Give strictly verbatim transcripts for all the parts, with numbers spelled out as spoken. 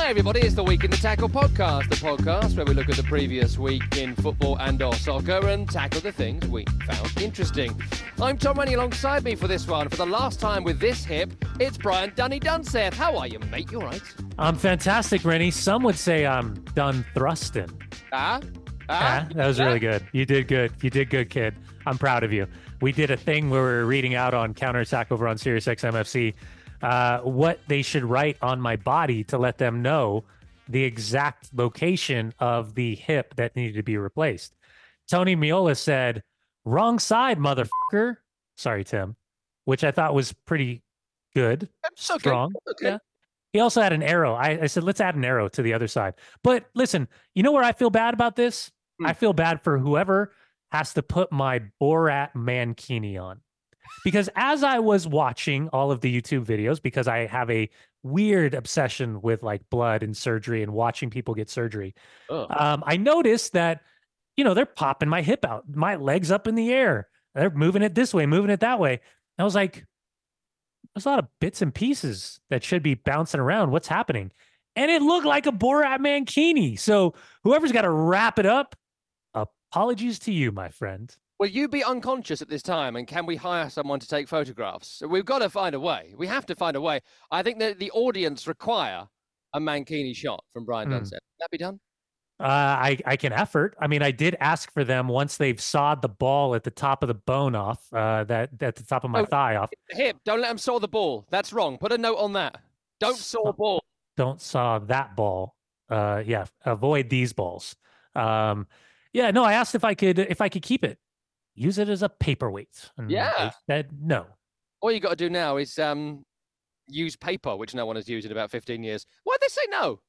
Hi everybody, it's the Week in the Tackle podcast, the podcast where we look at the previous week in football and or soccer and tackle the things we found interesting. I'm Tom Rennie, alongside me for this one. For the last time with this hip, it's Brian Dunny Dunseth. How are you, mate? You all right? I'm fantastic, Rennie. Some would say I'm done thrusting. Ah? Ah? ah that was ah? really good. You did good. You did good, kid. I'm proud of you. We did a thing where we were reading out on Counterattack over on Sirius X M F C uh, what they should write on my body to let them know the exact location of the hip that needed to be replaced. Tony Miola said, wrong side, motherfucker. Sorry, Tim. Which I thought was pretty good. That's okay. Strong. Okay. Yeah. He also had an arrow. I, I said, let's add an arrow to the other side. But listen, you know where I feel bad about this? Hmm. I feel bad for whoever has to put my Borat mankini on. Because as I was watching all of the YouTube videos, because I have a weird obsession with like blood and surgery and watching people get surgery, oh. um, I noticed that, you know, they're popping my hip out, my legs up in the air. They're moving it this way, moving it that way. I was like, there's a lot of bits and pieces that should be bouncing around. What's happening? And it looked like a Borat mankini. So whoever's got to wrap it up, apologies to you, my friend. Will you be unconscious at this time, and can we hire someone to take photographs? We've got to find a way. We have to find a way. I think that the audience require a mankini shot from Brian mm. Dunseth. Can that be done? Uh, I, I can effort. I mean, I did ask for them once they've sawed the ball at the top of the bone off, uh, that at the top of my oh, thigh off. Hip, don't let them saw the ball. That's wrong. Put a note on that. Don't saw a ball. Don't saw that ball. Uh, yeah, avoid these balls. Um, yeah, no, I asked if I could if I could keep it. Use it as a paperweight. And yeah. They said no. All you got to do now is um, use paper, which no one has used in about fifteen years. Why'd they say no?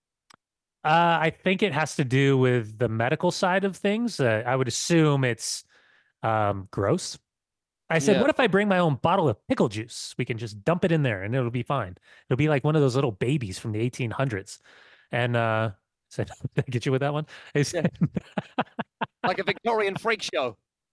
Uh, I think it has to do with the medical side of things. Uh, I would assume it's um, gross. I said, yeah. What if I bring my own bottle of pickle juice? We can just dump it in there and it'll be fine. It'll be like one of those little babies from the eighteen hundreds. And uh, I said, did I get you with that one? I said, yeah. Like a Victorian freak show.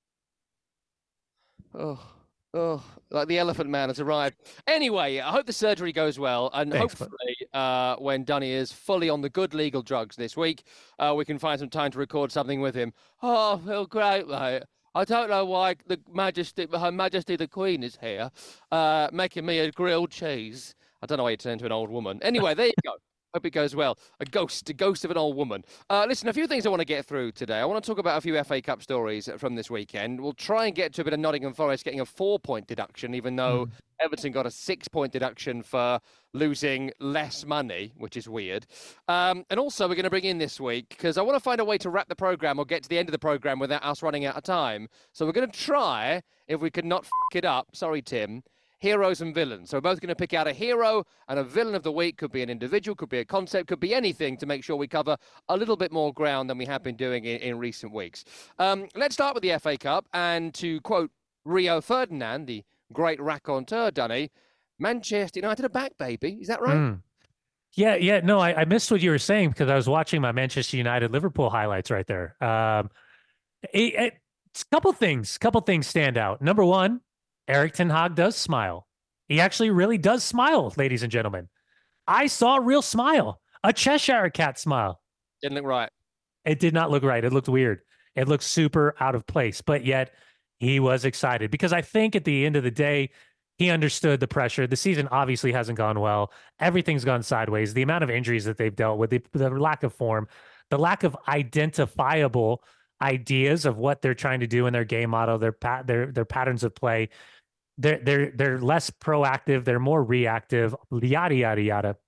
Oh, oh, like the Elephant Man has arrived. Anyway, I hope the surgery goes well. And Thanks, hopefully, uh, when Dunny is fully on the good legal drugs this week, uh, we can find some time to record something with him. Oh, I feel great, mate. I don't know why the Majesty, Her Majesty the Queen is here, uh, making me a grilled cheese. I don't know why you turn into an old woman. Anyway, there you go. Hope it goes well. A ghost, a ghost of an old woman. Uh, listen, a few things I want to get through today. I want to talk about a few F A Cup stories from this weekend. We'll try and get to a bit of Nottingham Forest getting a four-point deduction, even though mm. Everton got a six-point deduction for losing less money, which is weird. Um, and also, we're going to bring in this week, because I want to find a way to wrap the programme or get to the end of the programme without us running out of time. So we're going to try, if we can not f*** it up, sorry, Tim, heroes and villains. So we're both going to pick out a hero and a villain of the week. Could be an individual, could be a concept, could be anything to make sure we cover a little bit more ground than we have been doing in, in recent weeks. Um, let's start with the F A Cup. And to quote Rio Ferdinand, the great raconteur, Dunny, Manchester United are back, baby. Is that right? Mm. Yeah, yeah. No, I, I missed what you were saying because I was watching my Manchester United Liverpool highlights right there. Um, it, it, it's a couple things, couple things stand out. Number one, Erik ten Hag does smile. He actually really does smile, ladies and gentlemen. I saw a real smile, a Cheshire cat smile. Didn't look right. It did not look right. It looked weird. It looked super out of place, but yet he was excited because I think at the end of the day, he understood the pressure. The season obviously hasn't gone well. Everything's gone sideways. The amount of injuries that they've dealt with, the, the lack of form, the lack of identifiable ideas of what they're trying to do in their game model, their pat, their their patterns of play. They're they're they're less proactive. They're more reactive. Yada yada yada.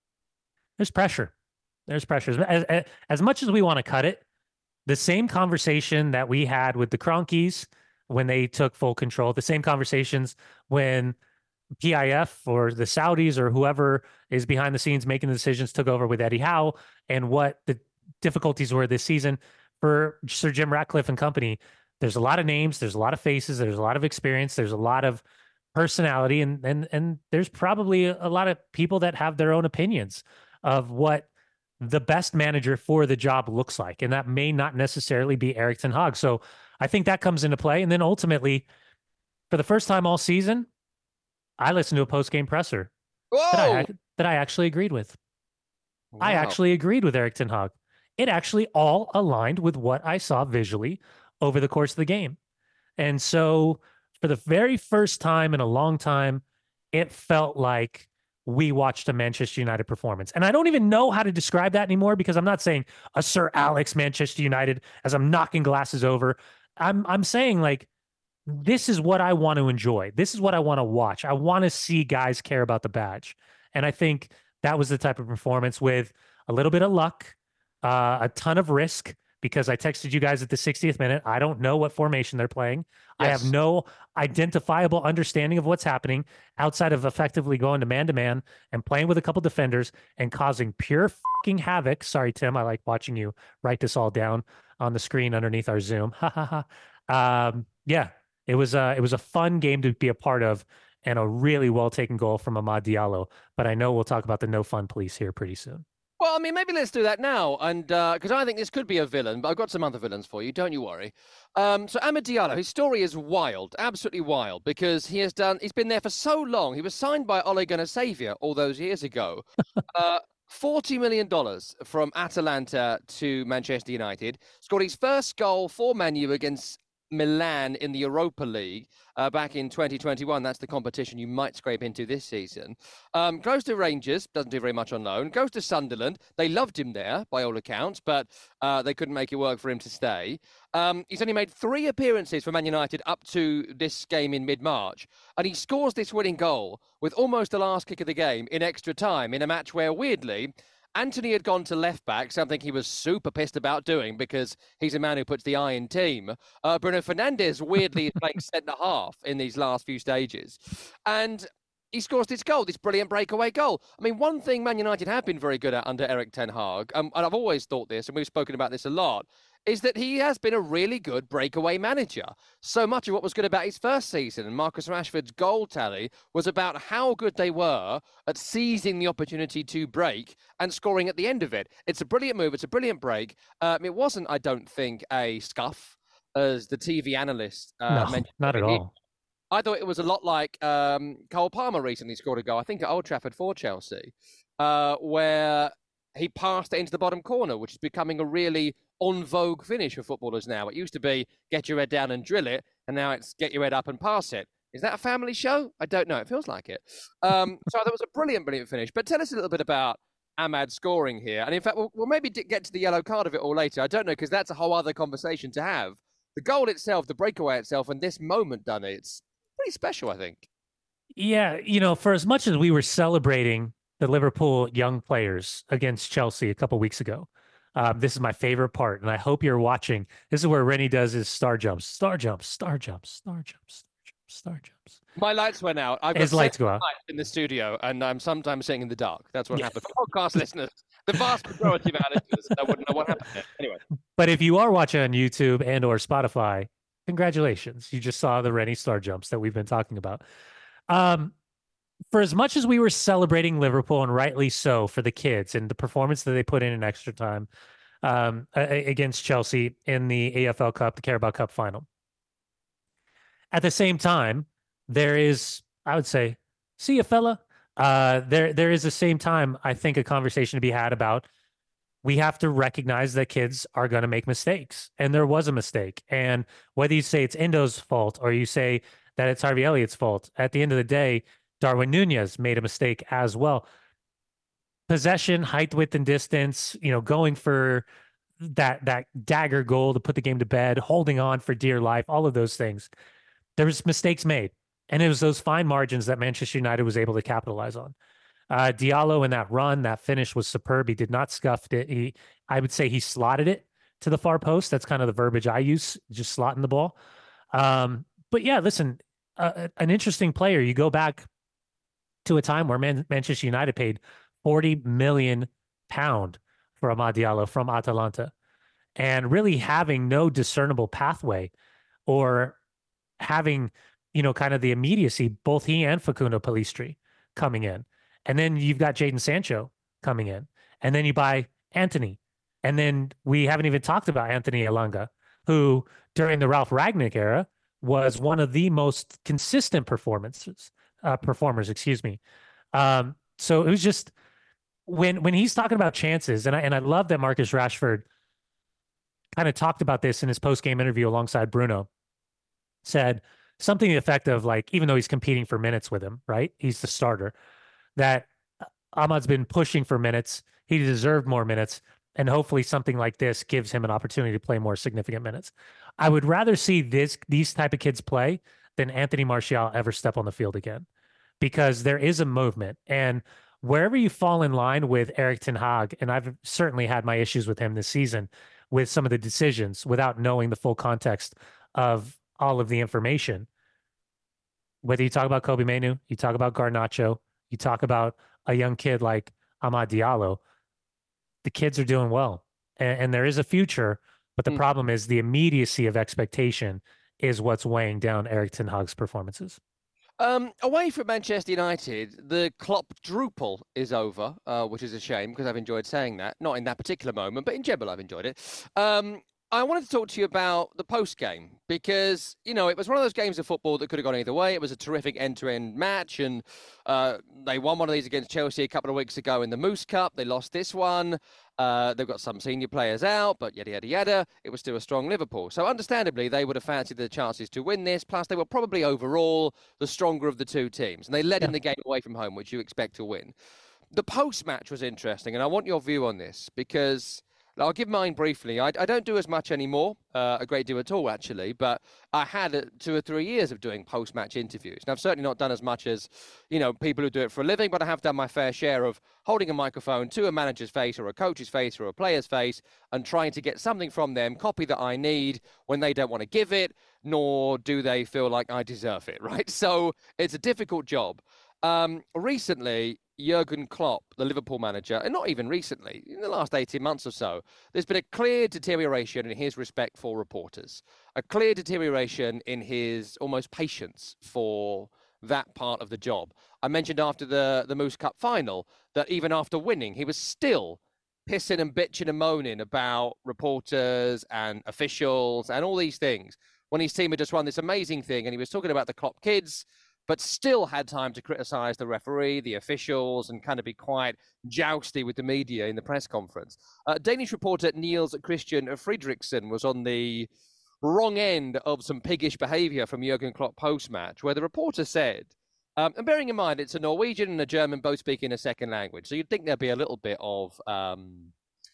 There's pressure. There's pressure. As, as, as much as we want to cut it, the same conversation that we had with the Kroenkes when they took full control, the same conversations when P I F or the Saudis or whoever is behind the scenes making the decisions took over with Eddie Howe, and what the difficulties were this season for Sir Jim Ratcliffe and company. There's a lot of names, there's a lot of faces, there's a lot of experience, there's a lot of personality, and and and there's probably a lot of people that have their own opinions of what the best manager for the job looks like. And that may not necessarily be Erik ten Hag. So I think that comes into play. And then ultimately, for the first time all season, I listened to a post-game presser Whoa! that I, that I actually agreed with. I Wow. actually agreed with Eric Ten Hag. It actually all aligned with what I saw visually over the course of the game. And so, for the very first time in a long time, it felt like we watched a Manchester United performance. And I don't even know how to describe that anymore because I'm not saying a Sir Alex Manchester United as I'm knocking glasses over. I'm I'm saying like this is what I want to enjoy. This is what I want to watch. I want to see guys care about the badge. And I think that was the type of performance with a little bit of luck, uh, a ton of risk, because I texted you guys at the sixtieth minute. I don't know what formation they're playing. Yes. I have no identifiable understanding of what's happening outside of effectively going to man to man and playing with a couple defenders and causing pure fucking havoc. Sorry, Tim. I like watching you write this all down on the screen underneath our Zoom. Ha ha ha. Um, yeah, it was a, it was a fun game to be a part of and a really well taken goal from Amad Diallo. But I know we'll talk about the no fun police here pretty soon. Well, I mean, maybe let's do that now, and because uh, I think this could be a villain, but I've got some other villains for you. Don't you worry. Um, so Amad Diallo, his story is wild, absolutely wild, because he has done. He's been there for so long. He was signed by Ole Gunnar Solskjaer all those years ago. uh, Forty million dollars from Atalanta to Manchester United. Scored his first goal for Man U against Milan in the Europa League uh, back in twenty twenty-one. That's the competition you might scrape into this season. Um, goes to Rangers, doesn't do very much on loan. Goes to Sunderland. They loved him there, by all accounts, but uh, they couldn't make it work for him to stay. Um, he's only made three appearances for Man United up to this game in mid-March, and he scores this winning goal with almost the last kick of the game in extra time in a match where, weirdly, Antony had gone to left back, something he was super pissed about doing because he's a man who puts the eye in team. Uh, Bruno Fernandes weirdly is playing centre half in these last few stages. And he scores this goal, this brilliant breakaway goal. I mean, one thing Man United have been very good at under Eric Ten Hag, um, and I've always thought this, and we've spoken about this a lot, is that he has been a really good breakaway manager. So much of what was good about his first season and Marcus Rashford's goal tally was about how good they were at seizing the opportunity to break and scoring at the end of it. It's a brilliant move. It's a brilliant break. Um, it wasn't, I don't think, a scuff, as the T V analyst uh, no, mentioned. Not at all. I thought it was a lot like um, Cole Palmer recently scored a goal, I think at Old Trafford for Chelsea, uh, where he passed it into the bottom corner, which is becoming a really on vogue finish for footballers now. It used to be get your head down and drill it, and now it's get your head up and pass it. Is that a family show? I don't know. It feels like it. Um, so that was a brilliant, brilliant finish. But tell us a little bit about Amad scoring here. And in fact, we'll, we'll maybe get to the yellow card of it all later. I don't know, because that's a whole other conversation to have. The goal itself, the breakaway itself, and this moment done, it's pretty special, I think. Yeah, you know, for as much as we were celebrating the Liverpool young players against Chelsea a couple weeks ago, Um, this is my favorite part, and I hope you're watching. This is where Rennie does his star jumps, star jumps, star jumps, star jumps, star jumps, star jumps. My lights went out. I've got his lights go out in the studio, and I'm sometimes sitting in the dark. That's what yeah. happened. For podcast listeners, the vast majority of our listeners, I wouldn't know what happened there. Anyway. But if you are watching on YouTube and or Spotify, congratulations. You just saw the Rennie star jumps that we've been talking about. Um, for as much as we were celebrating Liverpool, and rightly so for the kids and the performance that they put in in extra time um, against Chelsea in the A F L Cup, the Carabao Cup final. At the same time, there is, I would say, see ya, fella. Uh, there, there is the same time, I think, a conversation to be had about we have to recognize that kids are going to make mistakes. And there was a mistake. And whether you say it's Endo's fault or you say that it's Harvey Elliott's fault, at the end of the day, Darwin Nunez made a mistake as well. Possession, height, width, and distance, you know, going for that that dagger goal to put the game to bed, holding on for dear life, all of those things. There was mistakes made. And it was those fine margins that Manchester United was able to capitalize on. Uh, Diallo in that run, that finish was superb. He did not scuff it. He, I would say he slotted it to the far post. That's kind of the verbiage I use, just slotting the ball. Um, but yeah, listen, uh, an interesting player. You go back to a time where Man- Manchester United paid forty million pound for Amad Diallo from Atalanta, and really having no discernible pathway or having, you know, kind of the immediacy, both he and Facundo Pellistri coming in. And then you've got Jadon Sancho coming in. And then you buy Antony. And then we haven't even talked about Anthony Elanga, who during the Ralph Ragnick era was one of the most consistent performances, uh, performers, excuse me. Um, so it was just when when he's talking about chances, and I and I love that Marcus Rashford kind of talked about this in his post game interview alongside Bruno, said something to the effect of like, even though he's competing for minutes with him, right? He's the starter, that Ahmad's been pushing for minutes. He deserved more minutes. And hopefully something like this gives him an opportunity to play more significant minutes. I would rather see this these type of kids play than Anthony Martial ever step on the field again, because there is a movement. And wherever you fall in line with Eric Ten Hag, and I've certainly had my issues with him this season with some of the decisions without knowing the full context of all of the information. Whether you talk about Kobe Manu, you talk about Garnacho, you talk about a young kid like Amad Diallo, the kids are doing well, and, and there is a future. But the mm. problem is the immediacy of expectation is what's weighing down Eric Ten Hag's performances. Um, away from Manchester United, the Klopp-druple is over, uh, which is a shame because I've enjoyed saying that. Not in that particular moment, but in general, I've enjoyed it. Um, I wanted to talk to you about the post-game because, you know, it was one of those games of football that could have gone either way. It was a terrific end-to-end match, and uh, they won one of these against Chelsea a couple of weeks ago in the Moose Cup. They lost this one. Uh, they've got some senior players out, but yada, yada, yada. It was still a strong Liverpool. So understandably, they would have fancied the chances to win this. Plus, they were probably overall the stronger of the two teams. And they led yeah. in the game away from home, which you expect to win. The post-match was interesting, and I want your view on this because I'll give mine briefly. I, I don't do as much anymore, uh, a great deal at all, actually, but I had uh, two or three years of doing post-match interviews. And I've certainly not done as much as, you know, people who do it for a living, but I have done my fair share of holding a microphone to a manager's face or a coach's face or a player's face and trying to get something from them, copy that I need when they don't want to give it, nor do they feel like I deserve it, right? So it's a difficult job. Um, recently, Jurgen Klopp, the Liverpool manager, and not even recently, in the last eighteen months or so, there's been a clear deterioration in his respect for reporters, a clear deterioration in his almost patience for that part of the job. I mentioned after the, the Moose Cup final that even after winning, he was still pissing and bitching and moaning about reporters and officials and all these things when his team had just won this amazing thing, and he was talking about the Klopp kids, but still had time to criticize the referee, the officials, and kind of be quite jousty with the media in the press conference. Uh, Danish reporter Niels Christian Fredriksen was on the wrong end of some piggish behavior from Jurgen Klopp post-match, where the reporter said, um, and bearing in mind it's a Norwegian and a German both speaking a second language, so you'd think there'd be a little bit of um,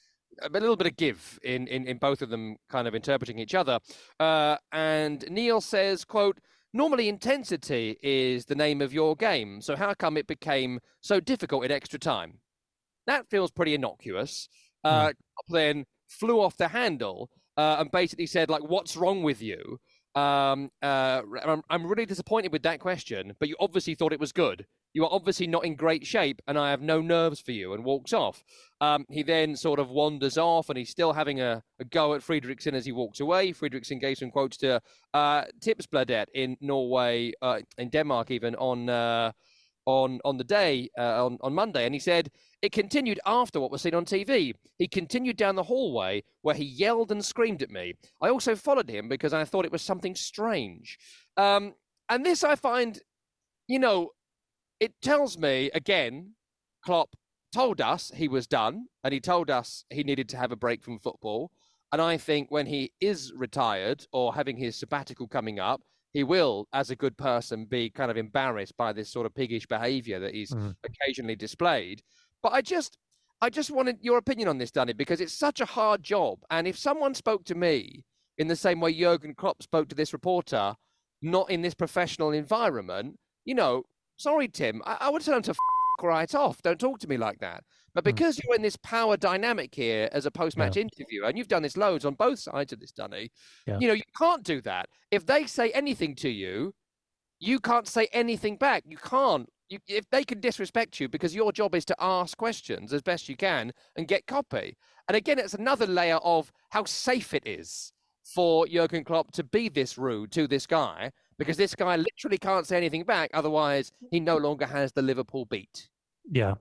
a little bit of give in, in, in both of them kind of interpreting each other. Uh, and Neil says, quote, "Normally intensity is the name of your game, so how come it became so difficult in extra time?" That feels pretty innocuous. Uh, mm. Then flew off the handle uh, and basically said, like, "What's wrong with you?" Um, uh, I'm, I'm really disappointed with that question, but you obviously thought it was good. You are obviously not in great shape, and I have no nerves for you, and walks off. Um, he then sort of wanders off, and he's still having a, a go at Fredriksen as he walks away. Fredriksen gave some quotes to uh, Tipsbladet in Norway, uh, in Denmark even, on uh, on on the day, uh, on, on Monday, and he said, it continued after what was seen on T V. He continued down the hallway where he yelled and screamed at me. I also followed him because I thought it was something strange. Um, and this I find, you know, it tells me, again, Klopp told us he was done, and he told us he needed to have a break from football. And I think when he is retired or having his sabbatical coming up, he will, as a good person, be kind of embarrassed by this sort of piggish behavior that he's mm. occasionally displayed. But I just, I just wanted your opinion on this, Danny, because it's such a hard job. And if someone spoke to me in the same way Jurgen Klopp spoke to this reporter, not in this professional environment, you know, sorry, Tim, I, I would tell him to f- right off. Don't talk to me like that. But because mm. you're in this power dynamic here as a post-match yeah. interview, and you've done this loads on both sides of this, Danny, yeah. you know, you can't do that. If they say anything to you, you can't say anything back. You can't. You, if they can disrespect you, because your job is to ask questions as best you can and get copy. And again, it's another layer of how safe it is for Jurgen Klopp to be this rude to this guy, because this guy literally can't say anything back. Otherwise, he no longer has the Liverpool beat. Yeah.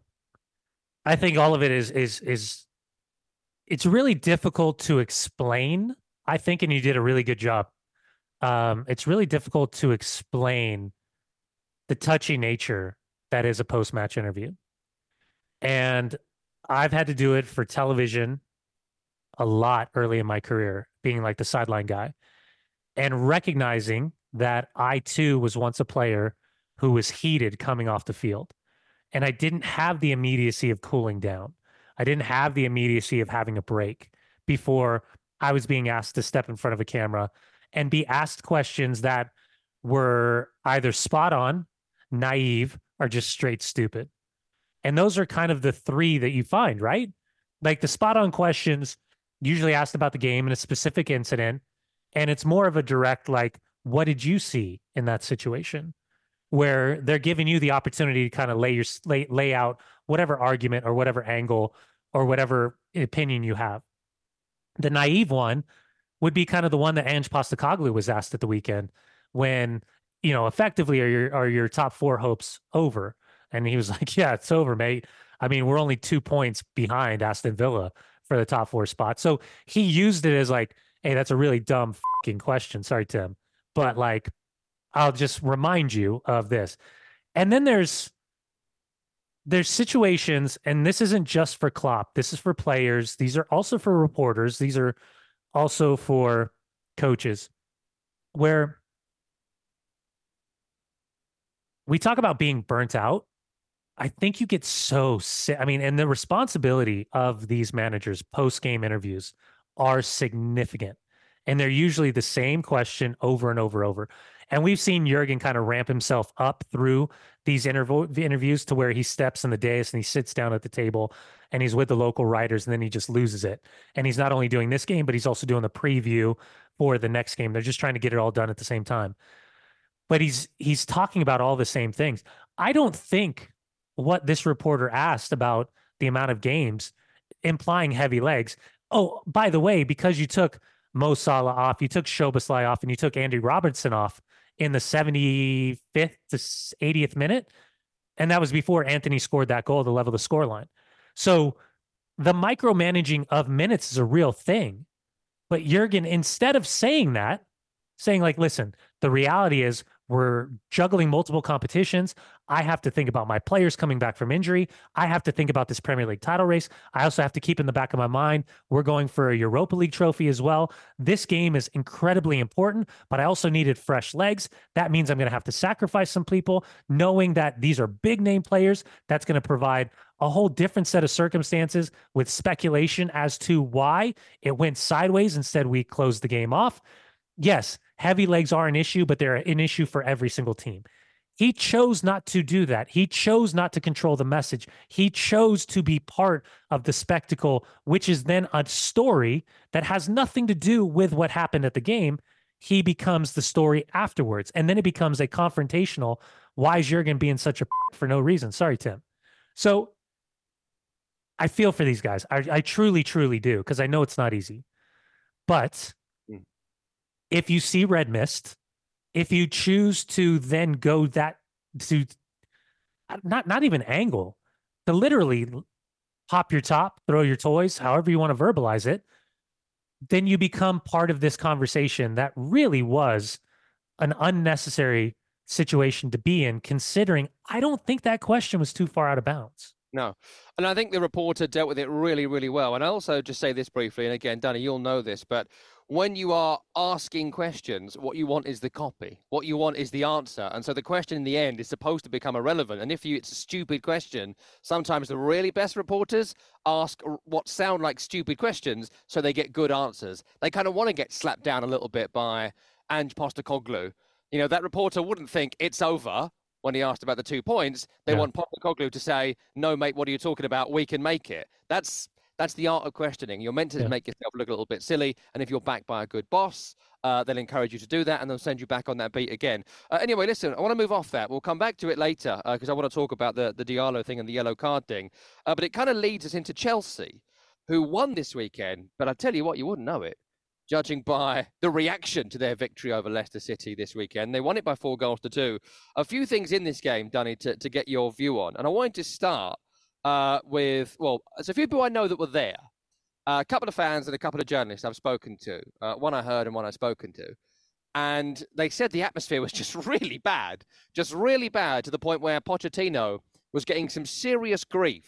I think all of it is, is, is, it's really difficult to explain, I think, and you did a really good job. Um, it's really difficult to explain the touchy nature that is a post-match interview. And I've had to do it for television a lot early in my career, being like the sideline guy and recognizing that I too was once a player who was heated coming off the field. And I didn't have the immediacy of cooling down. I didn't have the immediacy of having a break before I was being asked to step in front of a camera and be asked questions that were either spot on, naive, or just straight stupid. And those are kind of the three that you find, right? Like the spot on questions usually asked about the game and a specific incident. And it's more of a direct, like, what did you see in that situation? Where they're giving you the opportunity to kind of lay your lay, lay out whatever argument or whatever angle or whatever opinion you have. The naive one would be kind of the one that Ange Postecoglou was asked at the weekend when, you know, effectively are your are your top four hopes over? And he was like, yeah, it's over, mate. I mean, we're only two points behind Aston Villa for the top four spot. So he used it as like, hey, that's a really dumb fucking question. Sorry, Tim. But like, I'll just remind you of this. And then there's there's situations, and this isn't just for Klopp. This is for players. These are also for reporters. These are also for coaches, where we talk about being burnt out. I think you get so sick. I mean, and the responsibility of these managers post game interviews are significant. And they're usually the same question over and over and over. And we've seen Jurgen kind of ramp himself up through these interv- interviews to where he steps in the dais and he sits down at the table and he's with the local writers and then he just loses it. And he's not only doing this game, but he's also doing the preview for the next game. They're just trying to get it all done at the same time. But he's he's talking about all the same things. I don't think what this reporter asked about the amount of games implying heavy legs. Oh, by the way, because you took Mo Salah off, you took Szoboszlai off, and you took Andy Robertson off in the seventy-fifth to eightieth minute. And that was before Anthony scored that goal to level the scoreline. So the micromanaging of minutes is a real thing. But Jurgen, instead of saying that, saying like, listen, the reality is we're juggling multiple competitions. I have to think about my players coming back from injury. I have to think about this Premier League title race. I also have to keep in the back of my mind, we're going for a Europa League trophy as well. This game is incredibly important, but I also needed fresh legs. That means I'm going to have to sacrifice some people, knowing that these are big name players. That's going to provide a whole different set of circumstances with speculation as to why it went sideways. Instead, we closed the game off. Yes, heavy legs are an issue, but they're an issue for every single team. He chose not to do that. He chose not to control the message. He chose to be part of the spectacle, which is then a story that has nothing to do with what happened at the game. He becomes the story afterwards. And then it becomes a confrontational, why is Jurgen being such a for no reason? Sorry, Tim. So I feel for these guys. I, I truly, truly do, because I know it's not easy. But if you see red mist, if you choose to then go that to not not even angle, to literally pop your top, throw your toys, however you want to verbalize it, then you become part of this conversation that really was an unnecessary situation to be in, considering I don't think that question was too far out of bounds. No. And I think the reporter dealt with it really, really well. And I also just say this briefly, and again, Danny, you'll know this, but when you are asking questions, what you want is the copy. What you want is the answer. And so the question in the end is supposed to become irrelevant. And if you, it's a stupid question, sometimes the really best reporters ask what sound like stupid questions so they get good answers. They kind of want to get slapped down a little bit by Ange Postecoglou. You know, that reporter wouldn't think it's over when he asked about the two points. They yeah. want Postecoglou to say, no, mate, what are you talking about? We can make it. That's That's the art of questioning. You're meant to yeah. make yourself look a little bit silly. And if you're backed by a good boss, uh, they'll encourage you to do that and they'll send you back on that beat again. Uh, anyway, listen, I want to move off that. We'll come back to it later because uh, I want to talk about the, the Diallo thing and the yellow card thing. Uh, but it kind of leads us into Chelsea, who won this weekend. But I tell you what, you wouldn't know it, judging by the reaction to their victory over Leicester City this weekend. They won it by four goals to two. A few things in this game, Dunny, to, to get your view on. And I wanted to start Uh, with, well, there's a few people I know that were there. Uh, a couple of fans and a couple of journalists I've spoken to. Uh, one I heard and one I've spoken to. And they said the atmosphere was just really bad. Just really bad to the point where Pochettino was getting some serious grief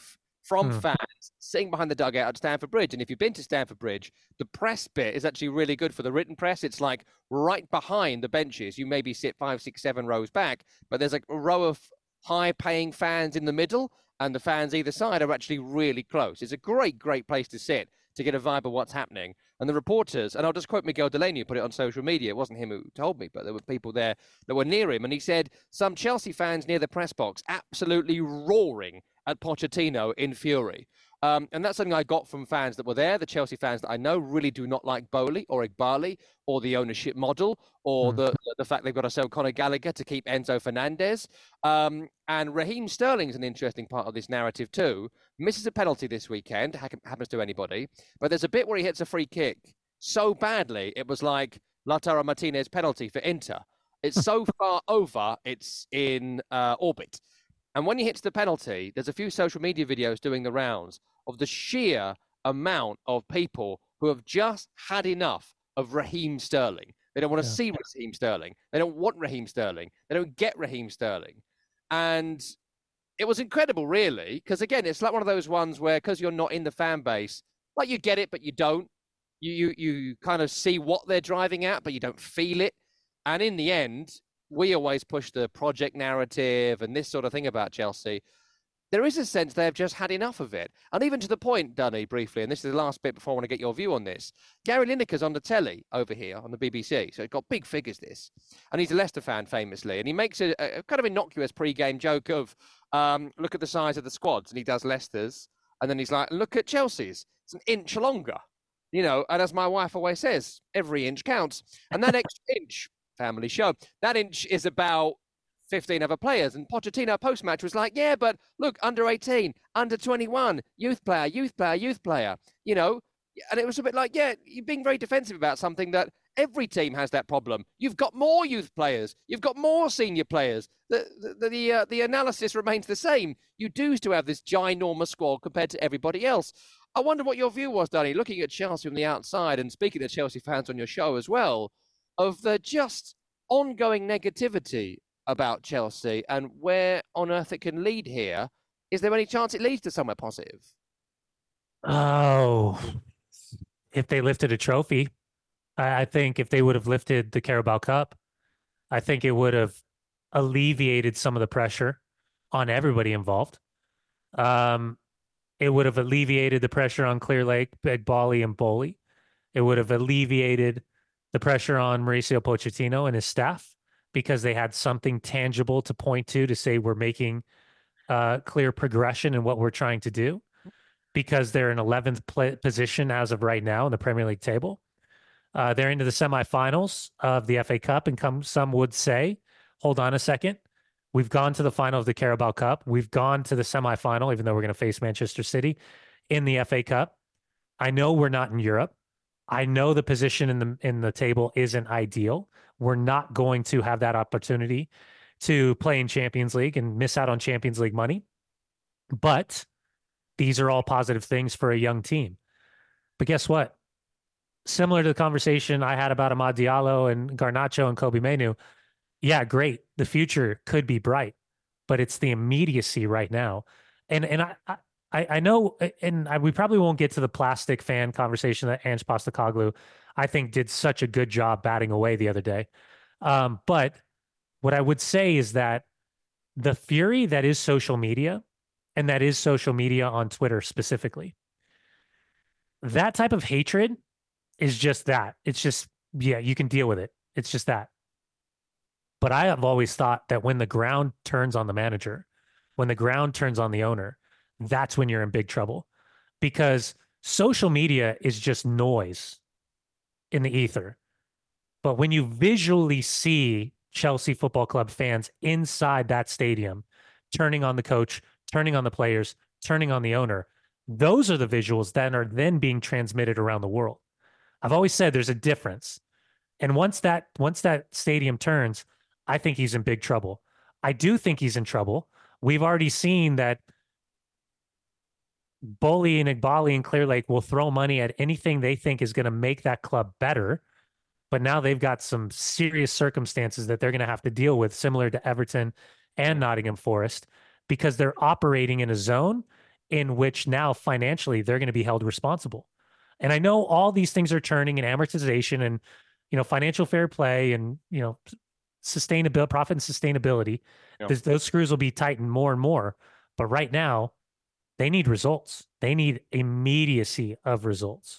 from Hmm. fans sitting behind the dugout at Stamford Bridge. And if you've been to Stamford Bridge, the press bit is actually really good for the written press. It's like right behind the benches. You maybe sit five, six, seven rows back, but there's like a row of high-paying fans in the middle, and the fans either side are actually really close. It's a great, great place to sit to get a vibe of what's happening. And the reporters, and I'll just quote Miguel Delaney, who put it on social media. It wasn't him who told me, but there were people there that were near him. And he said some Chelsea fans near the press box absolutely roaring at Pochettino in fury. Um, and that's something I got from fans that were there. The Chelsea fans that I know really do not like Bowley or Igbali or the ownership model or mm. the the fact they've got to sell Conor Gallagher to keep Enzo Fernandez. Um, and Raheem Sterling's an interesting part of this narrative too. Misses a penalty this weekend, happens to anybody. But there's a bit where he hits a free kick so badly, it was like Lautaro Martinez penalty for Inter. It's so far over, it's in uh, orbit. And when he hits the penalty, there's a few social media videos doing the rounds of the sheer amount of people who have just had enough of Raheem Sterling. They don't want to yeah. see Raheem Sterling. They don't want Raheem Sterling. They don't get Raheem Sterling. And it was incredible, really, because, again, it's like one of those ones where, because you're not in the fan base, like you get it, but you don't. You, you, you kind of see what they're driving at, but you don't feel it. And in the end, we always push the project narrative and this sort of thing about Chelsea. There is a sense they've just had enough of it. And even to the point, Dunny, briefly, and this is the last bit before I want to get your view on this, Gary Lineker's on the telly over here on the B B C, so it's got big figures, this. And he's a Leicester fan, famously, and he makes a, a kind of innocuous pre-game joke of, um, look at the size of the squads, and he does Leicester's, and then he's like, look at Chelsea's. It's an inch longer. You know, and as my wife always says, every inch counts. And that extra inch, family show, that inch is about fifteen other players. And Pochettino post-match was like, yeah, but look, under eighteen, under twenty-one, youth player, youth player, youth player, you know. And it was a bit like, yeah, you're being very defensive about something that every team has that problem. You've got more youth players. You've got more senior players. The the the, uh, the analysis remains the same. You do still have this ginormous squad compared to everybody else. I wonder what your view was, Danny, looking at Chelsea from the outside and speaking to Chelsea fans on your show as well, of the just ongoing negativity about Chelsea and where on earth it can lead here. Is there any chance it leads to somewhere positive? Oh, if they lifted a trophy, I, I think if they would have lifted the Carabao Cup, I think it would have alleviated some of the pressure on everybody involved. Um, it would have alleviated the pressure on Clearlake, Igbali, and Bowley. It would have alleviated the pressure on Mauricio Pochettino and his staff because they had something tangible to point to to say we're making uh, clear progression in what we're trying to do, because they're in eleventh pl- position as of right now in the Premier League table. Uh, they're into the semifinals of the F A Cup, and come, some would say, hold on a second, we've gone to the final of the Carabao Cup. We've gone to the semifinal, even though we're going to face Manchester City in the F A Cup. I know we're not in Europe. I know the position in the in the table isn't ideal. We're not going to have that opportunity to play in Champions League and miss out on Champions League money. But these are all positive things for a young team. But guess what? Similar to the conversation I had about Amad Diallo and Garnacho and Kobe Manu, yeah, great. The future could be bright, but it's the immediacy right now. And and I I, I know, and I, we probably won't get to the plastic fan conversation that Ange Postecoglou, I think, did such a good job batting away the other day. Um, but what I would say is that the fury that is social media, and that is social media on Twitter specifically, that type of hatred is just that. It's just, yeah, you can deal with it. It's just that. But I have always thought that when the ground turns on the manager, when the ground turns on the owner, that's when you're in big trouble, because social media is just noise in the ether. But when you visually see Chelsea Football Club fans inside that stadium, turning on the coach, turning on the players, turning on the owner, those are the visuals that are then being transmitted around the world. I've always said there's a difference. And once that once that stadium turns, I think he's in big trouble. I do think he's in trouble. We've already seen that Bowley and Igbali and Clearlake will throw money at anything they think is going to make that club better. But now they've got some serious circumstances that they're going to have to deal with, similar to Everton and Nottingham Forest, because they're operating in a zone in which now financially they're going to be held responsible. And I know all these things are turning in amortization and, you know, financial fair play and, you know, sustainability, profit and sustainability. Yeah. Those, those screws will be tightened more and more. But right now, they need results. They need immediacy of results.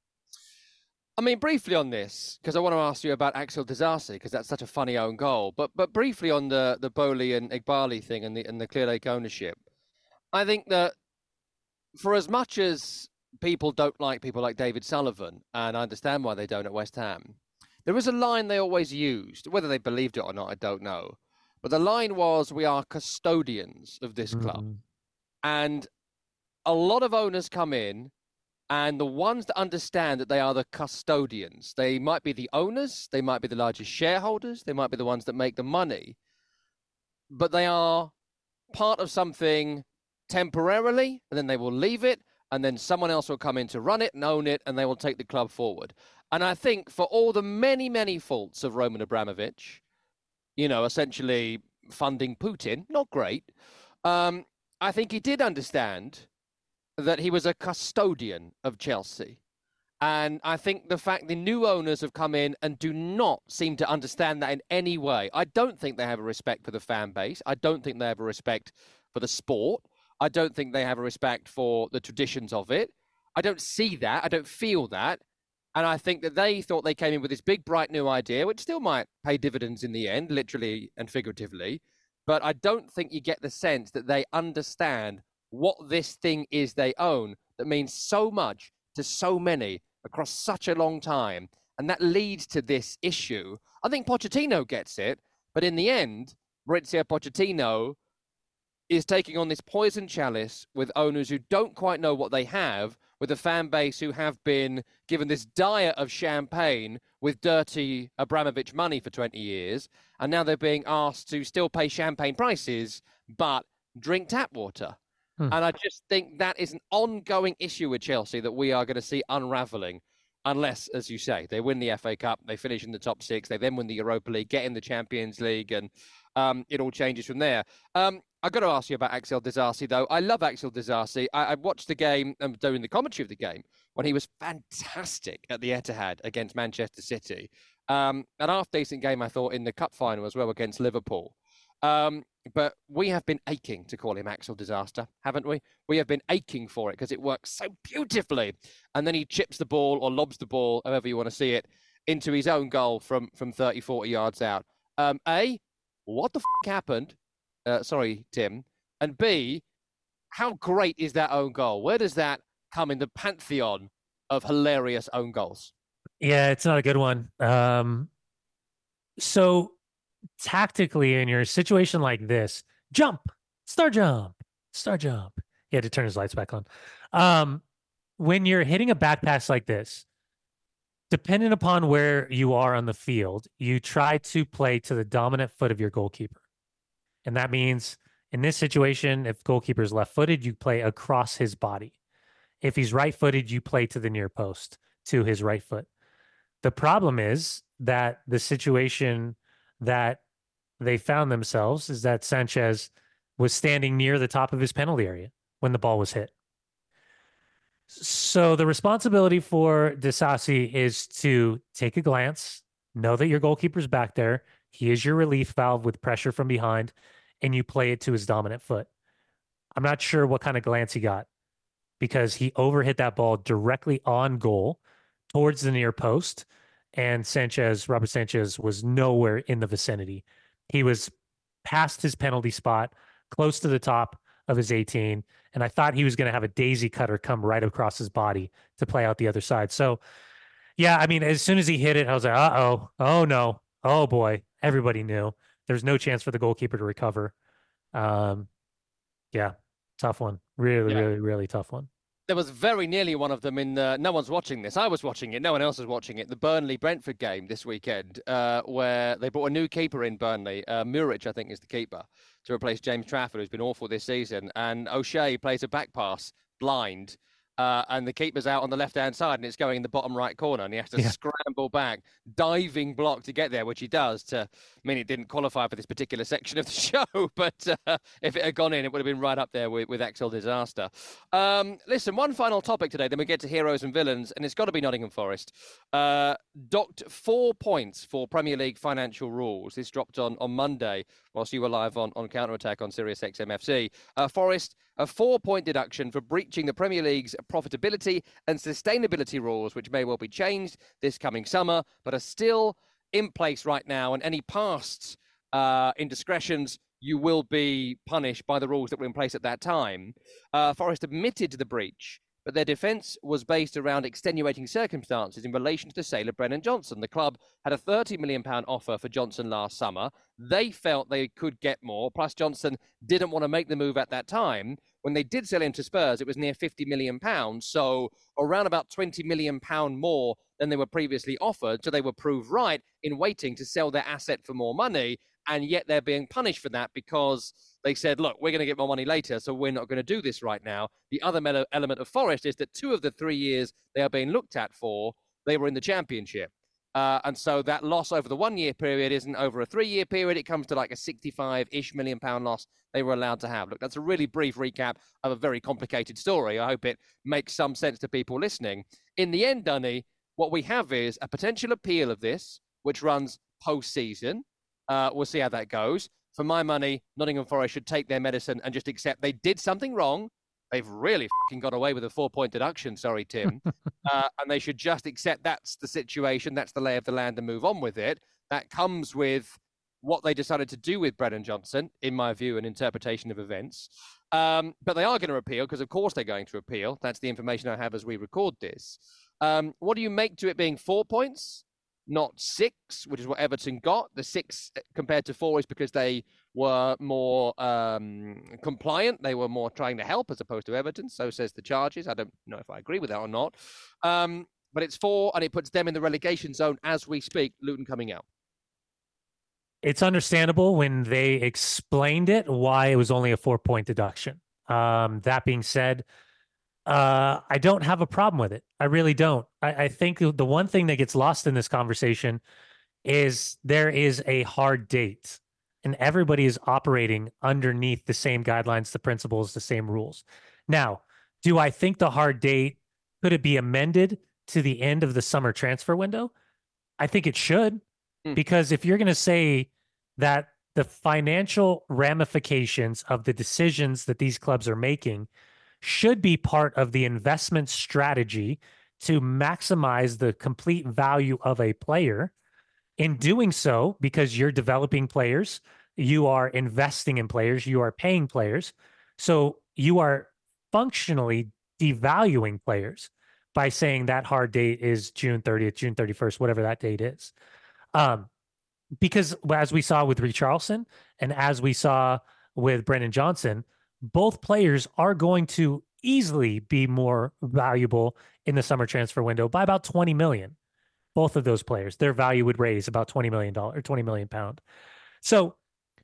I mean, briefly on this, because I want to ask you about Axel Disasi, because that's such a funny own goal. But but briefly on the the Boehly and Igbali thing and the and the Clear Lake ownership, I think that for as much as people don't like people like David Sullivan, and I understand why they don't at West Ham, there is a line they always used. Whether they believed it or not, I don't know. But the line was, "We are custodians of this club," Mm-hmm. and a lot of owners come in. And the ones that understand that they are the custodians, they might be the owners, they might be the largest shareholders, they might be the ones that make the money, but they are part of something temporarily, and then they will leave it, and then someone else will come in to run it and own it, and they will take the club forward. And I think for all the many, many faults of Roman Abramovich, you know, essentially funding Putin, not great, um, I think he did understand that he was a custodian of Chelsea. And I think the fact the new owners have come in and do not seem to understand that in any way. I don't think they have a respect for the fan base. I don't think they have a respect for the sport. I don't think they have a respect for the traditions of it. I don't see that. I don't feel that. And I think that they thought they came in with this big, bright new idea, which still might pay dividends in the end, literally and figuratively. But I don't think you get the sense that they understand what this thing is they own that means so much to so many across such a long time. And that leads to this issue. I think Pochettino gets it, but in the end, Maurizio Pochettino is taking on this poison chalice with owners who don't quite know what they have, with a fan base who have been given this diet of champagne with dirty Abramovich money for twenty years. And now they're being asked to still pay champagne prices, but drink tap water. Hmm. And I just think that is an ongoing issue with Chelsea that we are going to see unraveling unless, as you say, they win the F A Cup, they finish in the top six, they then win the Europa League, get in the Champions League, and um, it all changes from there. Um, I've got to ask you about Axel Disasi, though. I love Axel Disasi. I, I watched the game, I'm um, doing the commentary of the game, when he was fantastic at the Etihad against Manchester City. Um, an half-decent game, I thought, in the cup final as well against Liverpool. Um, but we have been aching to call him Axel Disaster, haven't we? We have been aching for it because it works so beautifully. And then he chips the ball or lobs the ball, however you want to see it, into his own goal from, from thirty, forty yards out. Um, A, what the f*** happened? Uh, sorry, Tim. And B, how great is that own goal? Where does that come in the pantheon of hilarious own goals? Yeah, it's not a good one. Um, so... Tactically, in your situation like this, jump, star jump, star jump. He had to turn his lights back on. Um, when you're hitting a back pass like this, depending upon where you are on the field, you try to play to the dominant foot of your goalkeeper. And that means in this situation, if goalkeeper is left-footed, you play across his body. If he's right-footed, you play to the near post, to his right foot. The problem is that the situation that they found themselves is that Sanchez was standing near the top of his penalty area when the ball was hit. So the responsibility for Disasi is to take a glance, know that your goalkeeper's back there. He is your relief valve with pressure from behind, and you play it to his dominant foot. I'm not sure what kind of glance he got because he overhit that ball directly on goal towards the near post. And Sanchez, Robert Sanchez, was nowhere in the vicinity. He was past his penalty spot, close to the top of his eighteen. And I thought he was going to have a daisy cutter come right across his body to play out the other side. So, yeah, I mean, as soon as he hit it, I was like, uh-oh, oh, no, oh, boy. Everybody knew. There's no chance for the goalkeeper to recover. Um, yeah, tough one. Really, yeah. really, really tough one. There was very nearly one of them in the, no one's watching this. I was watching it. No one else was watching it. The Burnley-Brentford game this weekend, uh, where they brought a new keeper in Burnley. Uh, Muric, I think, is the keeper, to replace James Trafford, who's been awful this season. And O'Shea plays a back pass blind Uh, and the keeper's out on the left-hand side, and it's going in the bottom right corner, and he has to Yeah. scramble back, diving block to get there, which he does. To I mean, it didn't qualify for this particular section of the show, but uh, if it had gone in, it would have been right up there with, with Axel Disaster. Um, listen, one final topic today, then we get to heroes and villains, and it's got to be Nottingham Forest. Uh, docked four points for Premier League financial rules. This dropped on, on Monday, whilst you were live on, on Counter Attack on Sirius X M F C. Uh, Forest, a four-point deduction for breaching the Premier League's profitability and sustainability rules, which may well be changed this coming summer, but are still in place right now. And any past uh, indiscretions, you will be punished by the rules that were in place at that time. Uh, Forest admitted to the breach, but their defence was based around extenuating circumstances in relation to the sale of Brennan Johnson. The club had a thirty million pounds offer for Johnson last summer. They felt they could get more, plus Johnson didn't want to make the move at that time. When they did sell him to Spurs, it was near fifty million pounds, so around about twenty million pounds more than they were previously offered, so they were proved right in waiting to sell their asset for more money, and yet they're being punished for that because they said, look, we're going to get more money later, so we're not going to do this right now. The other element of Forest is that two of the three years they are being looked at for, they were in the Championship. Uh, and so that loss over the one-year period isn't over a three-year period. It comes to like a sixty-five-ish million pound loss they were allowed to have. Look, that's a really brief recap of a very complicated story. I hope it makes some sense to people listening. In the end, Dunny, what we have is a potential appeal of this, which runs post-season. Uh, we'll see how that goes. For my money, Nottingham Forest should take their medicine and just accept they did something wrong. They've really fucking got away with a four-point deduction. Sorry, Tim. uh, and they should just accept that's the situation, that's the lay of the land, and move on with it. That comes with what they decided to do with Brennan Johnson, in my view, an interpretation of events. Um, but they are going to appeal, because of course they're going to appeal. That's the information I have as we record this. Um, what do you make to it being four points? Not six, which is what Everton got. The six compared to four is because they were more um, compliant. They were more trying to help as opposed to Everton. So says the charges. I don't know if I agree with that or not. Um, but it's four, and it puts them in the relegation zone as we speak. Luton coming out. It's understandable when they explained it, why it was only a four-point deduction. Um, that being said, Uh, I don't have a problem with it. I really don't. I, I think the one thing that gets lost in this conversation is there is a hard date, and everybody is operating underneath the same guidelines, the principles, the same rules. Now, do I think the hard date, could it be amended to the end of the summer transfer window? I think it should, mm. because if you're going to say that the financial ramifications of the decisions that these clubs are making should be part of the investment strategy to maximize the complete value of a player. In doing so, because you're developing players, you are investing in players, you are paying players. So you are functionally devaluing players by saying that hard date is June thirtieth, June thirty-first, whatever that date is. Um, because as we saw with Richarlison and as we saw with Brennan Johnson, both players are going to easily be more valuable in the summer transfer window by about twenty million. Both of those players, their value would raise about twenty million dollars or twenty million pound. So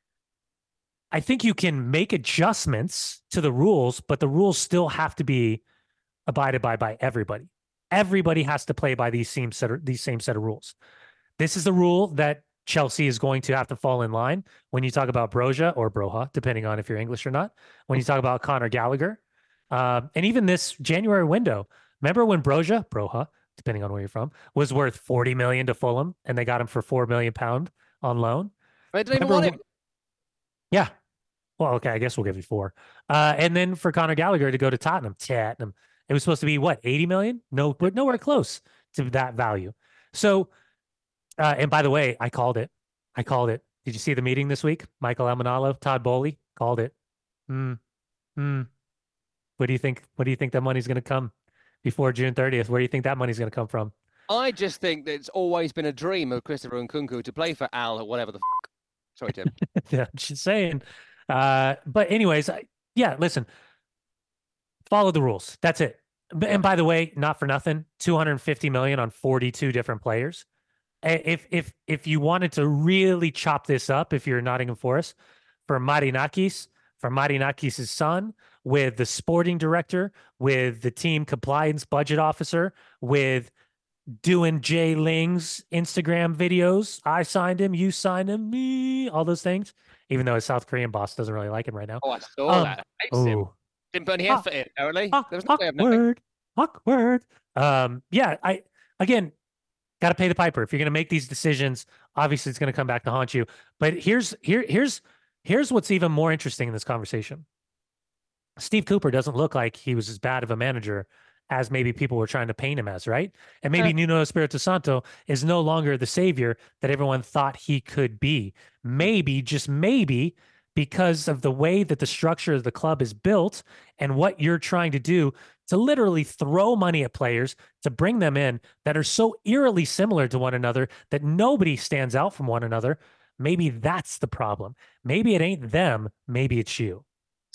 I think you can make adjustments to the rules, but the rules still have to be abided by by everybody. Everybody has to play by these same set of, these same set of rules. This is the rule that Chelsea is going to have to fall in line when you talk about Broja or Broha, depending on if you're English or not. When you talk about Conor Gallagher, uh, and even this January window, remember when Broja, Broha, depending on where you're from, was worth forty million to Fulham, and they got him for four million pound on loan. I didn't even want him. Yeah. Well, okay, I guess we'll give you four. Uh, and then for Conor Gallagher to go to Tottenham, Tottenham, it was supposed to be what, eighty million? No, but nowhere close to that value. So. Uh, and by the way, I called it. I called it. Did you see the meeting this week? Michael Almanalo, Todd Bowley called it. Hmm. Hmm. What do you think? What do you think that money's going to come before June thirtieth? Where do you think that money's going to come from? I just think that it's always been a dream of Christopher Nkunku to play for Al or whatever the f- Sorry, Tim. Yeah, I'm just saying. Uh, but anyways, I, yeah, listen. Follow the rules. That's it. Yeah. And by the way, not for nothing, two hundred fifty million on forty-two different players. If if if you wanted to really chop this up, if you're Nottingham Forest, for Marinakis, for Marinakis' son, with the sporting director, with the team compliance budget officer, with doing Jay Ling's Instagram videos. I signed him, you signed him, me, all those things. Even though his South Korean boss doesn't really like him right now. Oh, I saw Um, that. Hates him. oh, Didn't put any ah, effort in, apparently. ah, There was no way of knowing. awkward, awkward. Um, yeah, I again got to pay the piper. If you're going to make these decisions, obviously it's going to come back to haunt you. But here's here here's here's what's even more interesting in this conversation. Steve Cooper doesn't look like he was as bad of a manager as maybe people were trying to paint him as, right? And maybe Nuno Espirito Santo is no longer the savior that everyone thought he could be. Maybe, just maybe, because of the way that the structure of the club is built and what you're trying to do to literally throw money at players to bring them in that are so eerily similar to one another that nobody stands out from one another. Maybe that's the problem. Maybe it ain't them. Maybe it's you.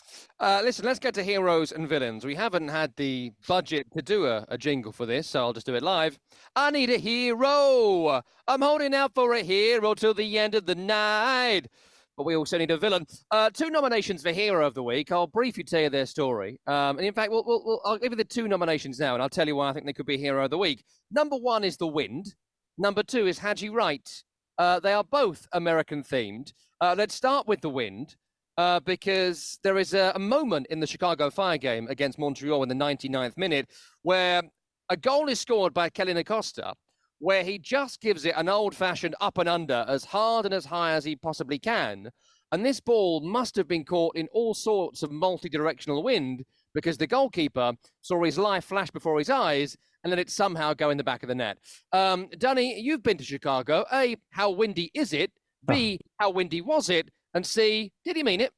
Uh, listen, let's get to heroes and villains. We haven't had the budget to do a, a jingle for this, so I'll just do it live. I need a hero. I'm holding out for a hero till the end of the night. But we also need a villain. Uh, two nominations for Hero of the Week. I'll briefly tell you their story. Um, and in fact, we'll, we'll, we'll, I'll give you the two nominations now, and I'll tell you why I think they could be Hero of the Week. Number one is The Wind. Number two is Haji Wright. Uh, they are both American-themed. Uh, let's start with The Wind. Uh, because there is a, a moment in the Chicago Fire game against Montreal in the ninety-ninth minute where a goal is scored by Kellyn Acosta, where he just gives it an old-fashioned up and under as hard and as high as he possibly can. And this ball must have been caught in all sorts of multi-directional wind because the goalkeeper saw his life flash before his eyes and let it somehow go in the back of the net. Um, Dunny, you've been to Chicago. A, how windy is it? B, how windy was it? And C, did he mean it?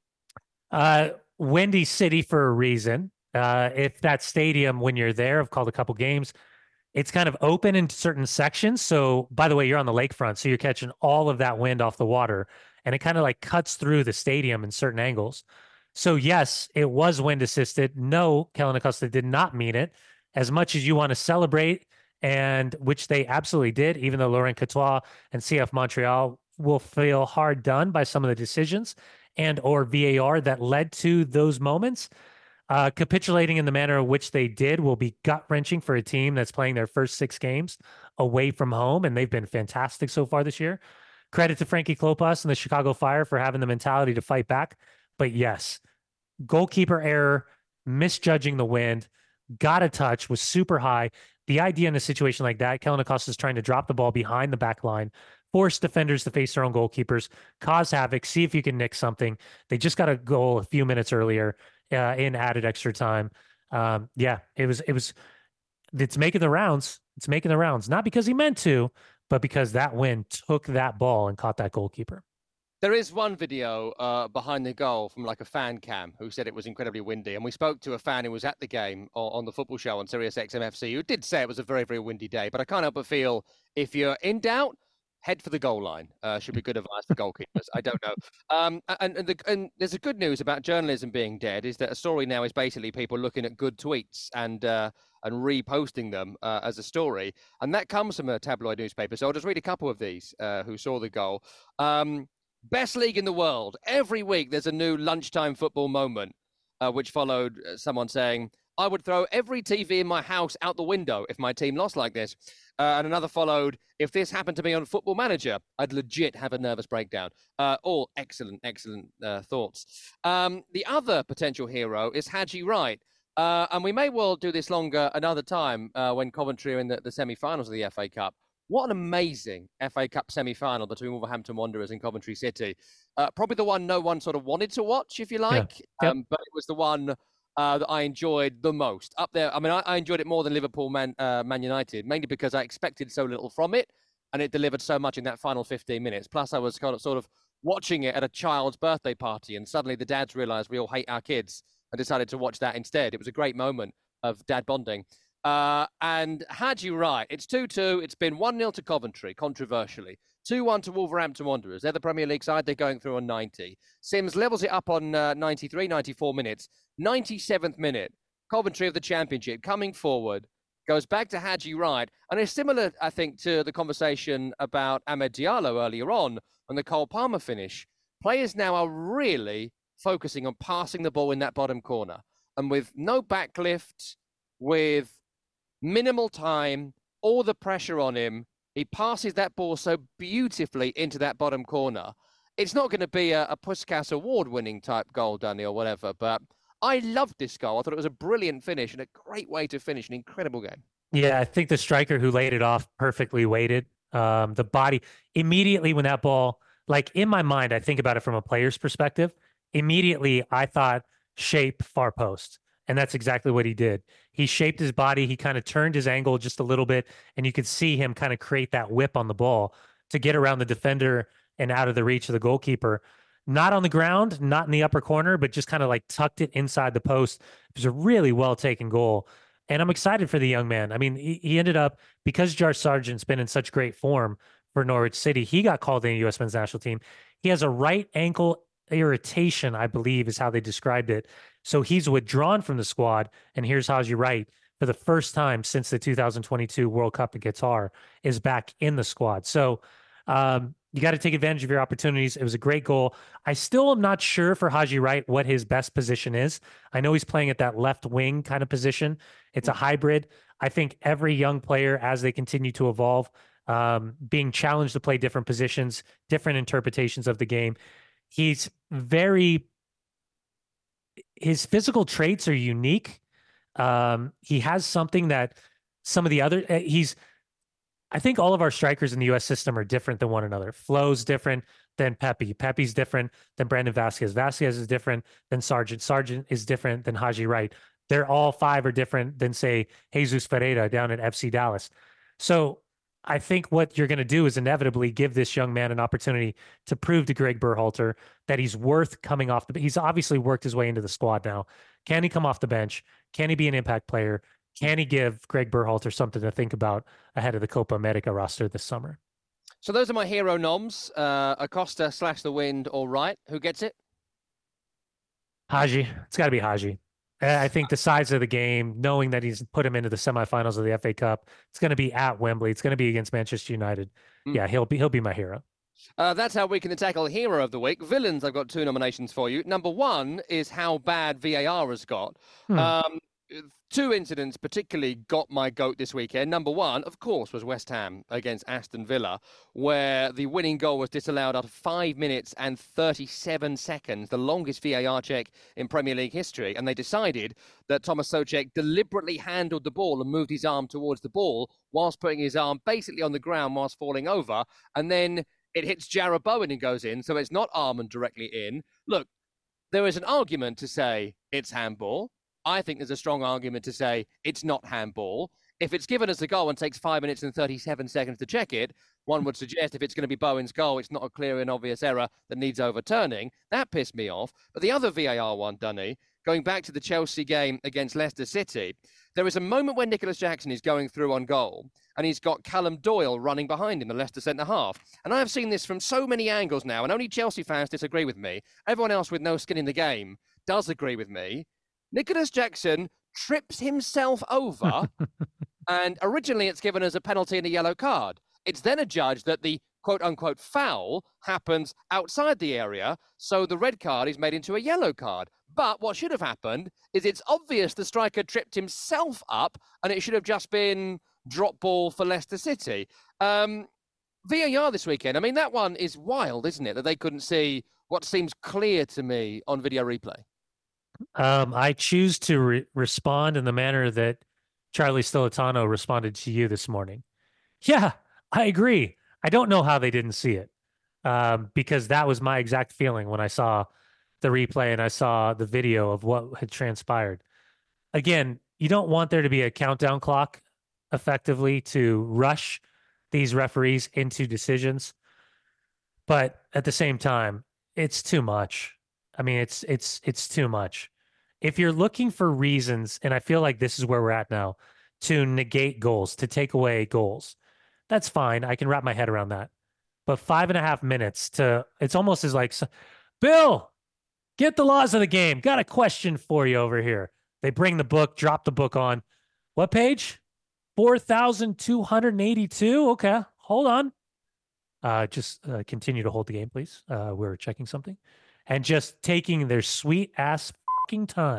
Uh, Windy City for a reason. Uh, if that stadium, when you're there, I've called a couple games, it's kind of open in certain sections. So, by the way, you're on the lakefront, so you're catching all of that wind off the water, and it kind of like cuts through the stadium in certain angles. So, yes, it was wind assisted. No, Kellyn Acosta did not mean it. As much as you want to celebrate, and which they absolutely did, even though Laurent Courtois and C F Montreal will feel hard done by some of the decisions and or V A R that led to those moments. Uh, capitulating in the manner in which they did will be gut-wrenching for a team that's playing their first six games away from home, and they've been fantastic so far this year. Credit to Frankie Klopas and the Chicago Fire for having the mentality to fight back. But yes, goalkeeper error, misjudging the wind, got a touch, was super high. The idea in a situation like that, Kellyn Acosta is trying to drop the ball behind the back line, force defenders to face their own goalkeepers, cause havoc, see if you can nick something. They just got a goal a few minutes earlier uh, in added extra time. Um, yeah, it was, it was, it's making the rounds. It's making the rounds, not because he meant to, but because that wind took that ball and caught that goalkeeper. There is one video uh, behind the goal from like a fan cam who said it was incredibly windy. And we spoke to a fan who was at the game on, on the football show on Sirius X M F C who did say it was a very, very windy day. But I can't help but feel if you're in doubt, head for the goal line. Uh, should be good advice for goalkeepers. I don't know. Um, and and, the, and there's a good news about journalism being dead is that a story now is basically people looking at good tweets and uh, and reposting them uh, as a story. And that comes from a tabloid newspaper. So I'll just read a couple of these uh, who saw the goal. Um, best league in the world. Every week there's a new lunchtime football moment, uh, which followed someone saying, I would throw every T V in my house out the window if my team lost like this. Uh, and another followed, if this happened to me on Football Manager, I'd legit have a nervous breakdown. Uh, all excellent, excellent uh, thoughts. Um, the other potential hero is Haji Wright. Uh, and we may well do this longer another time uh, when Coventry are in the, the semi-finals of the F A Cup. What an amazing F A Cup semi-final between Wolverhampton Wanderers and Coventry City. Uh, probably the one no one sort of wanted to watch, if you like. Yeah. Yep. Um, but it was the one uh, that I enjoyed the most. Up there, I mean, I, I enjoyed it more than Liverpool Man, uh, Man United, mainly because I expected so little from it, and it delivered so much in that final fifteen minutes. Plus, I was kind of sort of watching it at a child's birthday party, and suddenly the dads realised we all hate our kids and decided to watch that instead. It was a great moment of dad bonding. Uh, and Haji Wright, it's two two. It's been one nil to Coventry, controversially. two one to Wolverhampton Wanderers. They're the Premier League side. They're going through on ninety. Sims levels it up on uh, ninety-three, ninety-four minutes. ninety-seventh minute, Coventry of the Championship coming forward, goes back to Haji Wright. And it's similar, I think, to the conversation about Amad Diallo earlier on and the Cole Palmer finish. Players now are really focusing on passing the ball in that bottom corner. and with no backlift, with minimal time, all the pressure on him, he passes that ball so beautifully into that bottom corner. It's not going to be a, a Puskás award-winning type goal, Danny, or whatever, but I loved this goal. I thought it was a brilliant finish and a great way to finish an incredible game. Yeah, I think the striker who laid it off perfectly weighted. Um, the body immediately when that ball, like in my mind, I think about it from a player's perspective. Immediately, I thought shape far post. And that's exactly what he did. He shaped his body. He kind of turned his angle just a little bit, and you could see him kind of create that whip on the ball to get around the defender and out of the reach of the goalkeeper. Not on the ground, not in the upper corner, but just kind of like tucked it inside the post. It was a really well taken goal. And I'm excited for the young man. I mean, he, he ended up, because Jar Sargent's been in such great form for Norwich City, he got called in the U S men's national team. He has a right ankle irritation, I believe is how they described it. So he's withdrawn from the squad. And here's Haji Wright, for the first time since the two thousand twenty-two World Cup in Qatar, is back in the squad. So um, you got to take advantage of your opportunities. It was a great goal. I still am not sure for Haji Wright what his best position is. I know he's playing at that left wing kind of position. It's a hybrid. I think every young player, as they continue to evolve, um, being challenged to play different positions, different interpretations of the game. He's very, his physical traits are unique. Um, he has something that some of the other, he's, I think all of our strikers in the U S system are different than one another. Flo's different than Pepe. Pepe's different than Brandon Vasquez. Vasquez is different than Sargent. Sargent is different than Haji Wright. They're all five are different than, say, Jesus Ferreira down at F C Dallas. So I think what you're going to do is inevitably give this young man an opportunity to prove to Greg Berhalter that he's worth coming off the. He's obviously worked his way into the squad now. Can he come off the bench? Can he be an impact player? Can he give Greg Berhalter something to think about ahead of the Copa America roster this summer? So those are my hero noms. Uh, Acosta slash the wind or Wright. Who gets it? Haji. It's got to be Haji. I think the size of the game, knowing that he's put him into the semifinals of the F A Cup, it's going to be at Wembley. It's going to be against Manchester United. Mm. Yeah, he'll be he'll be my hero. Uh, that's how we can tackle hero of the week. Villains, I've got two nominations for you. Number one is how bad V A R has got. Hmm. Um, two incidents particularly got my goat this weekend. Number one, of course, was West Ham against Aston Villa, where the winning goal was disallowed after five minutes and thirty-seven seconds, the longest V A R check in Premier League history. And they decided that Thomas Souček deliberately handled the ball and moved his arm towards the ball whilst putting his arm basically on the ground whilst falling over. And then it hits Jarrod Bowen and goes in, so it's not Armand directly in. Look, there is an argument to say it's handball. I think there's a strong argument to say it's not handball. If it's given as a goal and takes five minutes and thirty-seven seconds to check it, one would suggest if it's going to be Bowen's goal, it's not a clear and obvious error that needs overturning. That pissed me off. But the other V A R one, Dunny, going back to the Chelsea game against Leicester City, there is a moment when Nicholas Jackson is going through on goal and he's got Callum Doyle running behind him, the Leicester centre-half. And I have seen this from so many angles now, and only Chelsea fans disagree with me. Everyone else with no skin in the game does agree with me. Nicholas Jackson trips himself over, and originally it's given as a penalty and a yellow card. It's then adjudged that the quote-unquote foul happens outside the area, so the red card is made into a yellow card. But what should have happened is it's obvious the striker tripped himself up, and it should have just been drop ball for Leicester City. Um, V A R this weekend, I mean, that one is wild, isn't it, that they couldn't see what seems clear to me on video replay? Um, I choose to re- respond in the manner that Charlie Stolitano responded to you this morning. Yeah, I agree. I don't know how they didn't see it, um, because that was my exact feeling when I saw the replay and I saw the video of what had transpired. Again, you don't want there to be a countdown clock effectively to rush these referees into decisions. But at the same time, it's too much. I mean, it's it's it's too much. If you're looking for reasons, and I feel like this is where we're at now, to negate goals, to take away goals, that's fine. I can wrap my head around that. But five and a half minutes to, it's almost as like, Bill, get the laws of the game. Got a question for you over here. They bring the book, drop the book on. What page? four thousand two hundred eighty-two. Okay, hold on. Uh, just uh, continue to hold the game, please. Uh, we're checking something. And just taking their sweet ass fucking time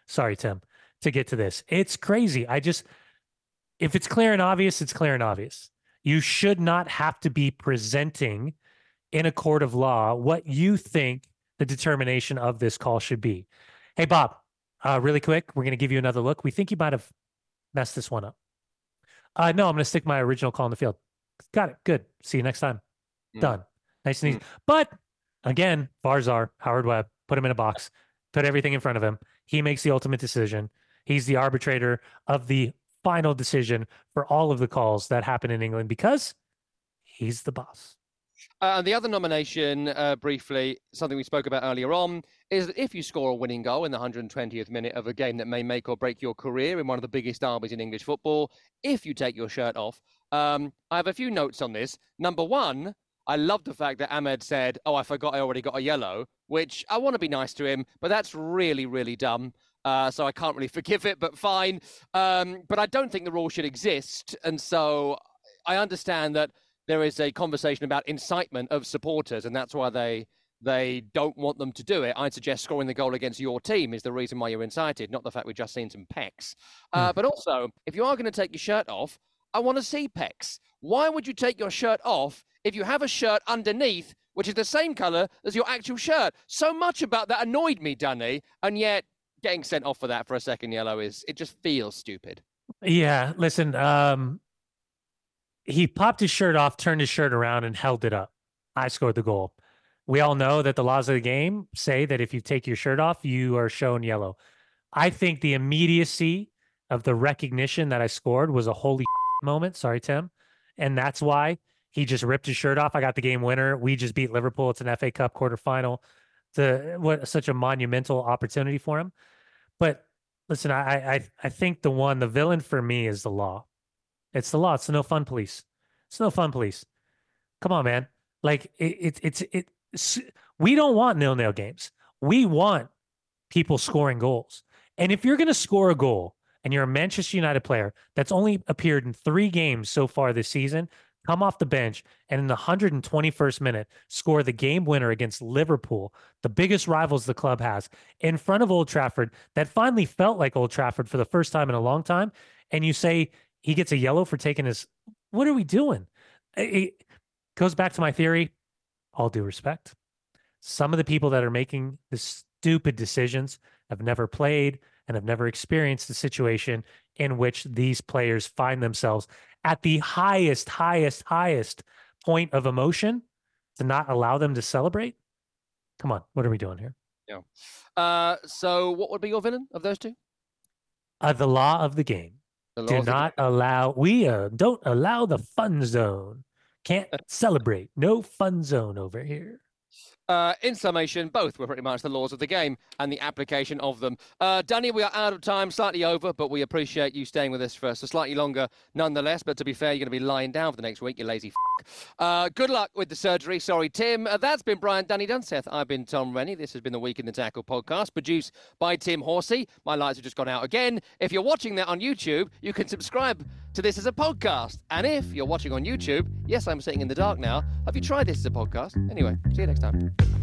Sorry, Tim, to get to this. It's crazy. I just, if it's clear and obvious, it's clear and obvious. You should not have to be presenting in a court of law what you think the determination of this call should be. Hey, Bob, uh, really quick, we're going to give you another look. We think you might have messed this one up. Uh, no, I'm going to stick my original call in the field. Got it. Good. See you next time. Mm. Done. Nice and easy. Mm. But again, Barzar, Howard Webb, put him in a box, put everything in front of him. He makes the ultimate decision. He's the arbitrator of the final decision for all of the calls that happen in England because he's the boss. Uh, and the other nomination, uh, briefly, something we spoke about earlier on, is that if you score a winning goal in the one hundred twentieth minute of a game that may make or break your career in one of the biggest derbies in English football, if you take your shirt off, um, I have a few notes on this. Number one, I love the fact that Ahmed said, oh, I forgot I already got a yellow, which I want to be nice to him, but that's really, really dumb. Uh, so I can't really forgive it, but fine. Um, but I don't think the rule should exist. And so I understand that there is a conversation about incitement of supporters, and that's why they they don't want them to do it. I'd suggest scoring the goal against your team is the reason why you're incited, not the fact we've just seen some pecs. Uh, mm. But also, if you are going to take your shirt off, I want to see pecs. Why would you take your shirt off if you have a shirt underneath, which is the same color as your actual shirt? So much about that annoyed me, Danny, and yet getting sent off for that for a second yellow is, it just feels stupid. Yeah, listen, um, he popped his shirt off, turned his shirt around, and held it up. I scored the goal. We all know that the laws of the game say that if you take your shirt off, you are shown yellow. I think the immediacy of the recognition that I scored was a holy moment. Sorry, Tim. And that's why he just ripped his shirt off. I got the game winner. We just beat Liverpool. It's an F A Cup quarterfinal. It's a, what such a monumental opportunity for him. But listen, I, I I think the one, the villain for me is the law. It's the law. It's the no fun police. It's no fun police. Come on, man. Like it, it it's it. It's, we don't want nil-nil games. We want people scoring goals. And if you're going to score a goal and you're a Manchester United player that's only appeared in three games so far this season, come off the bench and in the one hundred twenty-first minute score the game winner against Liverpool, the biggest rivals the club has, in front of Old Trafford, that finally felt like Old Trafford for the first time in a long time, and you say he gets a yellow for taking his... What are we doing? It goes back to my theory. All due respect. Some of the people that are making the stupid decisions have never played and have never experienced the situation in which these players find themselves at the highest, highest, highest point of emotion to not allow them to celebrate. Come on, what are we doing here? Yeah. Uh, so what would be your villain of those two? Uh, the law of the game. The Do not allow, we uh, don't allow the fun zone. Can't celebrate. No fun zone over here. Uh, in summation, both were pretty much the laws of the game and the application of them. Uh, Danny, we are out of time, slightly over, but we appreciate you staying with us for so slightly longer nonetheless. But to be fair, you're going to be lying down for the next week, you lazy f***. Uh, good luck with the surgery. Sorry, Tim. Uh, that's been Brian Danny Dunseth. I've been Tom Rennie. This has been the Week in the Tackle podcast, produced by Tim Horsey. My lights have just gone out again. If you're watching that on YouTube, you can subscribe to this as a podcast. And if you're watching on YouTube, yes, I'm sitting in the dark now. Have you tried this as a podcast? Anyway, see you next time.